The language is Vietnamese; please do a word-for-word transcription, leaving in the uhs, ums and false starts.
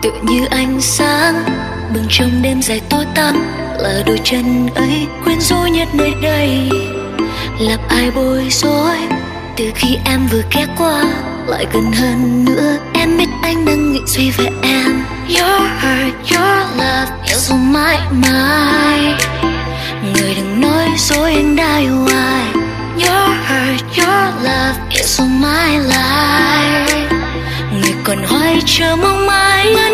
tựa như ánh sáng bừng trong đêm dài tối tăm, là đôi chân ấy quyến rũ nhất nơi đây. Làm ai bối rối từ khi em vừa ghé qua, lại gần hơn nữa em biết anh đang nghĩ suy về em. Your heart, your love yêu dù mãi mãi, người đừng nói dối anh đã yêu ai. Your heart, your love yêu dù mãi lại, người còn hoài chờ mong mãi.